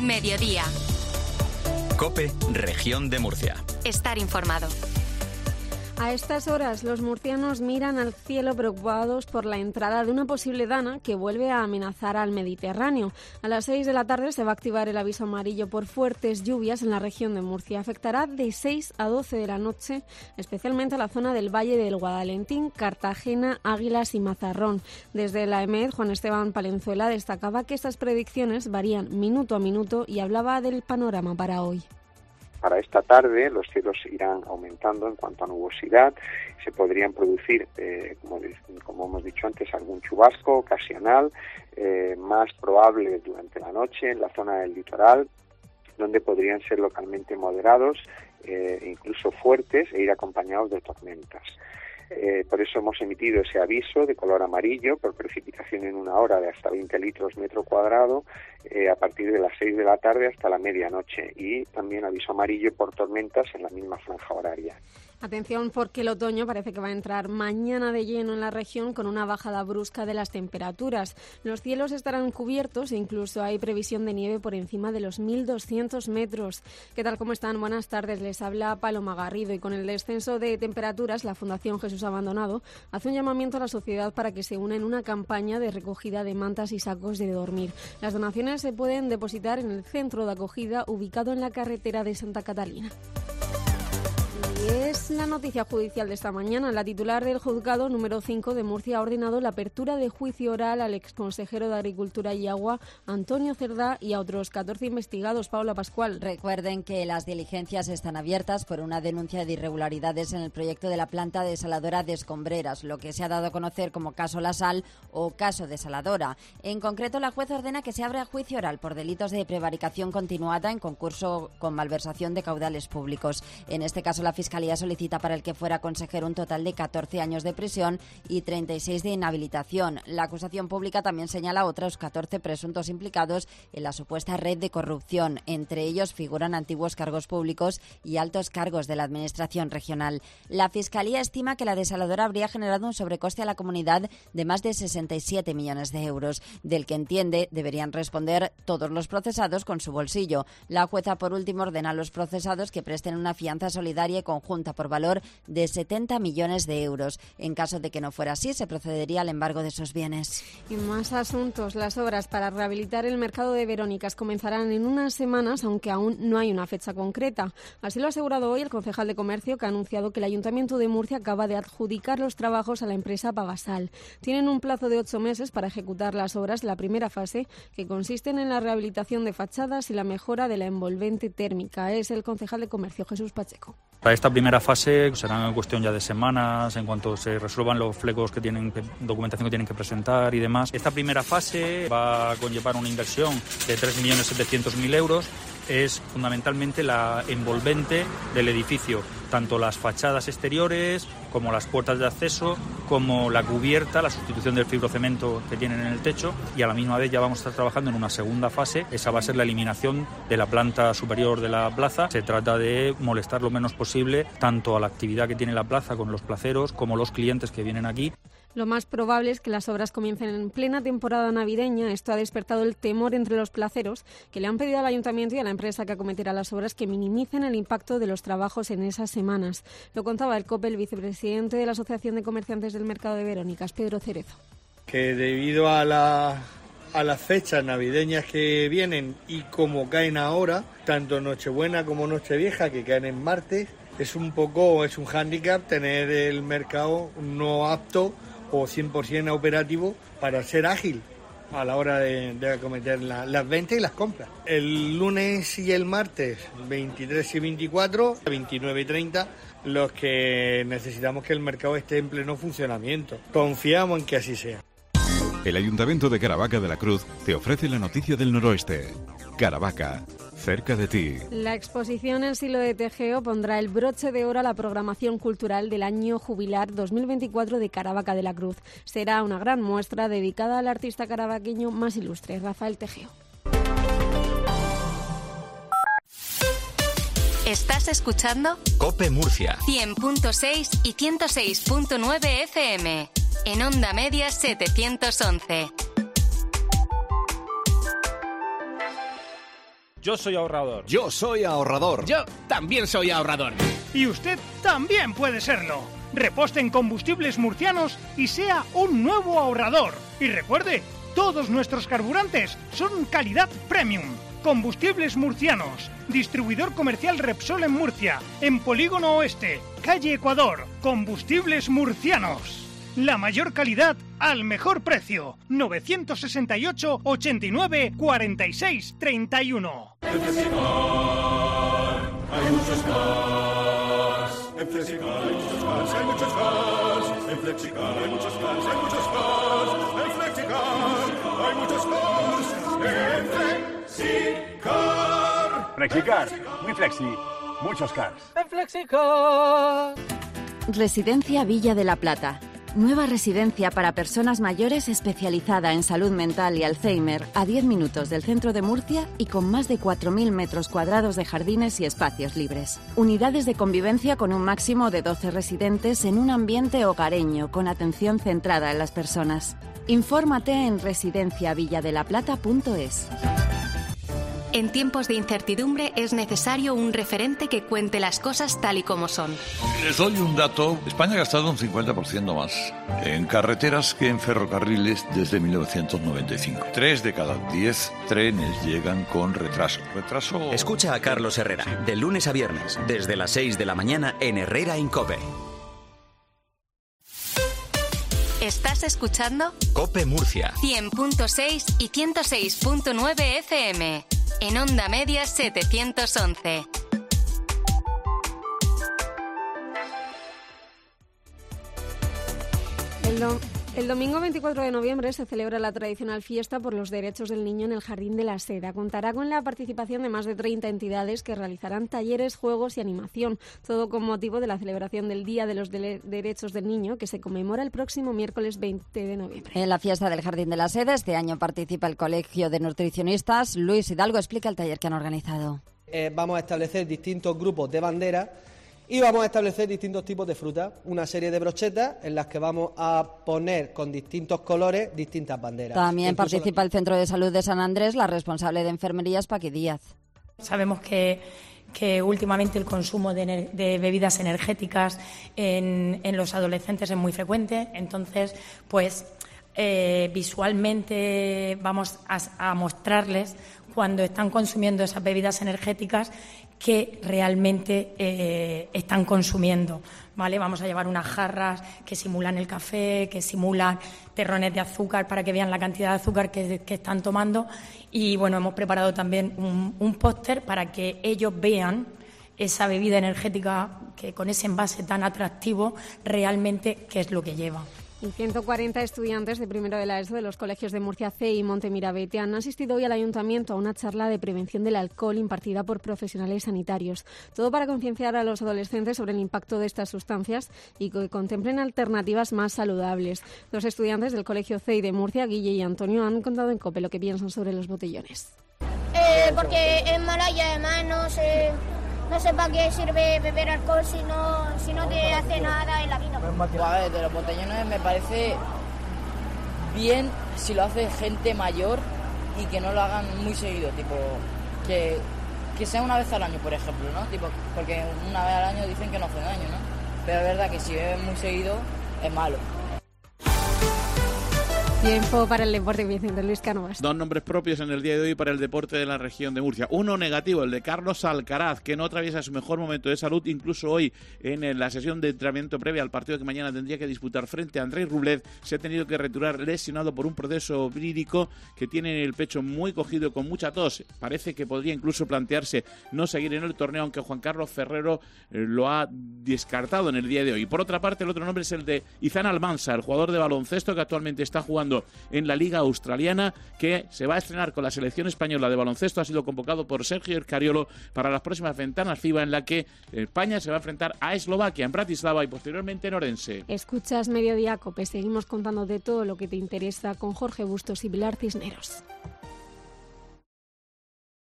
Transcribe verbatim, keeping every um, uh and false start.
Mediodía. COPE, Región de Murcia. Estar informado. A estas horas, los murcianos miran al cielo preocupados por la entrada de una posible dana que vuelve a amenazar al Mediterráneo. A las seis de la tarde se va a activar el aviso amarillo por fuertes lluvias en la región de Murcia. Afectará de seis a doce de la noche, especialmente a la zona del Valle del Guadalentín, Cartagena, Águilas y Mazarrón. Desde la E M E D, Juan Esteban Palenzuela destacaba que estas predicciones varían minuto a minuto y hablaba del panorama para hoy. Para esta tarde los cielos irán aumentando en cuanto a nubosidad, se podrían producir, eh, como, como hemos dicho antes, algún chubasco ocasional, eh, más probable durante la noche en la zona del litoral, donde podrían ser localmente moderados, eh, incluso fuertes e ir acompañados de tormentas. Eh, por eso hemos emitido ese aviso de color amarillo por precipitación en una hora de hasta veinte litros metro cuadrado eh, a partir de las seis de la tarde hasta la medianoche, y también aviso amarillo por tormentas en la misma franja horaria. Atención, porque el otoño parece que va a entrar mañana de lleno en la región con una bajada brusca de las temperaturas. Los cielos estarán cubiertos e incluso hay previsión de nieve por encima de los mil doscientos metros. ¿Qué tal? ¿Cómo están? Buenas tardes. Les habla Paloma Garrido, y con el descenso de temperaturas, la Fundación Jesús Abandonado hace un llamamiento a la sociedad para que se una en una campaña de recogida de mantas y sacos de dormir. Las donaciones se pueden depositar en el centro de acogida ubicado en la carretera de Santa Catalina. Y es la noticia judicial de esta mañana. La titular del juzgado número cinco de Murcia ha ordenado la apertura de juicio oral al exconsejero de Agricultura y Agua, Antonio Cerdá, y a otros catorce investigados. Paula Pascual. Recuerden que las diligencias están abiertas por una denuncia de irregularidades en el proyecto de la planta desaladora de Escombreras, lo que se ha dado a conocer como caso La Sal o caso desaladora. En concreto, la jueza ordena que se abra juicio oral por delitos de prevaricación continuada en concurso con malversación de caudales públicos. En este caso, la Fiscalía solicita para el que fuera consejero un total de catorce años de prisión y treinta y seis de inhabilitación. La acusación pública también señala a otros catorce presuntos implicados en la supuesta red de corrupción. Entre ellos figuran antiguos cargos públicos y altos cargos de la Administración regional. La Fiscalía estima que la desaladora habría generado un sobrecoste a la comunidad de más de sesenta y siete millones de euros, del que entiende deberían responder todos los procesados con su bolsillo. La jueza, por último, ordena a los procesados que presten una fianza solidaria y conjunta por valor de setenta millones de euros. En caso de que no fuera así, se procedería al embargo de esos bienes. Y más asuntos. Las obras para rehabilitar el mercado de Verónicas comenzarán en unas semanas, aunque aún no hay una fecha concreta. Así lo ha asegurado hoy el concejal de Comercio, que ha anunciado que el Ayuntamiento de Murcia acaba de adjudicar los trabajos a la empresa Pagasal. Tienen un plazo de ocho meses para ejecutar las obras de la primera fase, que consisten en la rehabilitación de fachadas y la mejora de la envolvente térmica. Es el concejal de Comercio, Jesús Pacheco. Para esta primera fase será cuestión ya de semanas, en cuanto se resuelvan los flecos que tienen, que, documentación que tienen que presentar y demás. Esta primera fase va a conllevar una inversión de tres millones setecientos mil euros. Es fundamentalmente la envolvente del edificio, tanto las fachadas exteriores como las puertas de acceso, como la cubierta, la sustitución del fibrocemento que tienen en el techo, y a la misma vez ya vamos a estar trabajando en una segunda fase. Esa va a ser la eliminación de la planta superior de la plaza. Se trata de molestar lo menos posible tanto a la actividad que tiene la plaza con los placeros como los clientes que vienen aquí. Lo más probable es que las obras comiencen en plena temporada navideña. Esto ha despertado el temor entre los placeros, que le han pedido al Ayuntamiento y a la empresa que acometerá las obras que minimicen el impacto de los trabajos en esas semanas. Lo contaba el COPE, el vicepresidente de la Asociación de Comerciantes del Mercado de Verónicas, Pedro Cerezo. Que debido a, la, a las fechas navideñas que vienen y como caen ahora, tanto Nochebuena como Nochevieja, que caen en martes, es un poco, es un hándicap tener el mercado no apto o cien por ciento operativo para ser ágil a la hora de, de acometer la, las ventas y las compras. El lunes y el martes, veintitrés y veinticuatro, veintinueve y treinta, los que necesitamos que el mercado esté en pleno funcionamiento. Confiamos en que así sea. El Ayuntamiento de Caravaca de la Cruz te ofrece la noticia del noroeste. Caravaca, cerca de ti. La exposición El Silo de Tegeo pondrá el broche de oro a la programación cultural del año jubilar dos mil veinticuatro de Caravaca de la Cruz. Será una gran muestra dedicada al artista caravaqueño más ilustre, Rafael Tegeo. ¿Estás escuchando? COPE Murcia. cien punto seis y ciento seis punto nueve F M. En Onda Media setecientos once. Yo soy ahorrador. Yo soy ahorrador. Yo también soy ahorrador. Y usted también puede serlo. Reposte en Combustibles Murcianos y sea un nuevo ahorrador. Y recuerde, todos nuestros carburantes son calidad premium. Combustibles Murcianos, distribuidor comercial Repsol en Murcia, en Polígono Oeste, calle Ecuador. Combustibles Murcianos. La mayor calidad al mejor precio. novecientos sesenta y ocho, ochenta y nueve, cuarenta y seis, treinta y uno. En Flexicar hay muchos cars. En Flexicar hay muchos cars, hay muchos cars. En Flexicar hay muchos cars, hay muchos cars. En Flexicar hay muchos cars. En Flexicar. Flexicar, muy flexi, muchos cars. En Flexicar. Residencia Villa de la Plata. Nueva residencia para personas mayores especializada en salud mental y Alzheimer a diez minutos del centro de Murcia y con más de cuatro mil metros cuadrados de jardines y espacios libres. Unidades de convivencia con un máximo de doce residentes en un ambiente hogareño con atención centrada en las personas. Infórmate en residencia villa de la plata punto es. En tiempos de incertidumbre es necesario un referente que cuente las cosas tal y como son. Les doy un dato. España ha gastado un cincuenta por ciento más en carreteras que en ferrocarriles desde mil novecientos noventa y cinco. Tres de cada diez trenes llegan con retraso. Retraso. Escucha a Carlos Herrera, de lunes a viernes, desde las seis de la mañana en Herrera en COPE. ¿Estás escuchando? COPE Murcia. cien punto seis y ciento seis punto nueve F M. En Onda Media setecientos once. El, do- el domingo veinticuatro de noviembre se celebra la tradicional fiesta por los derechos del niño en el Jardín de la Seda. Contará con la participación de más de treinta entidades que realizarán talleres, juegos y animación, todo con motivo de la celebración del Día de los Dele- Derechos del Niño, que se conmemora el próximo miércoles veinte de noviembre. En la fiesta del Jardín de la Seda este año participa el Colegio de Nutricionistas. Luis Hidalgo explica el taller que han organizado. Eh, vamos a establecer distintos grupos de banderas y vamos a establecer distintos tipos de frutas, una serie de brochetas en las que vamos a poner con distintos colores distintas banderas. También Incluso participa el Centro de Salud de San Andrés, la responsable de enfermería es Paqui Díaz. Sabemos que, que últimamente el consumo de, ener- de bebidas energéticas en, en los adolescentes es muy frecuente, entonces pues eh, visualmente vamos a, a mostrarles cuando están consumiendo esas bebidas energéticas que realmente eh, están consumiendo, ¿vale? Vamos a llevar unas jarras que simulan el café, que simulan terrones de azúcar para que vean la cantidad de azúcar que, que están tomando y, bueno, hemos preparado también un, un póster para que ellos vean esa bebida energética que con ese envase tan atractivo realmente qué es lo que lleva. Y ciento cuarenta estudiantes de primero de la ESO de los colegios de Murcia C y Montemirabete han asistido hoy al Ayuntamiento a una charla de prevención del alcohol impartida por profesionales sanitarios. Todo para concienciar a los adolescentes sobre el impacto de estas sustancias y que contemplen alternativas más saludables. Los estudiantes del Colegio C I de Murcia, Guille y Antonio, han contado en COPE lo que piensan sobre los botellones. Eh, porque es mala y además no sé... No sé para qué sirve beber alcohol si no, si no te hace nada en la vida. A ver, de los botellones me parece bien si lo hace gente mayor y que no lo hagan muy seguido, tipo que, que sea una vez al año, por ejemplo, ¿no? Tipo, porque una vez al año dicen que no hace daño, ¿no? Pero es verdad que si beben muy seguido es malo. Tiempo para el deporte, Vicente Luis Cánovas. Dos nombres propios en el día de hoy para el deporte de la región de Murcia. Uno negativo, el de Carlos Alcaraz, que no atraviesa su mejor momento de salud, incluso hoy en la sesión de entrenamiento previa al partido que mañana tendría que disputar frente a Andrei Rublev, se ha tenido que retirar lesionado por un proceso vírico que tiene el pecho muy cogido con mucha tos. Parece que podría incluso plantearse no seguir en el torneo, aunque Juan Carlos Ferrero eh, lo ha descartado en el día de hoy. Por otra parte, el otro nombre es el de Izan Almansa, el jugador de baloncesto que actualmente está jugando en la Liga Australiana, que se va a estrenar con la selección española de baloncesto. Ha sido convocado por Sergio Escariolo para las próximas ventanas FIBA, en la que España se va a enfrentar a Eslovaquia en Bratislava y posteriormente en Orense. Escuchas Mediodía COPE. Seguimos contando de todo lo que te interesa con Jorge Bustos y Pilar Cisneros.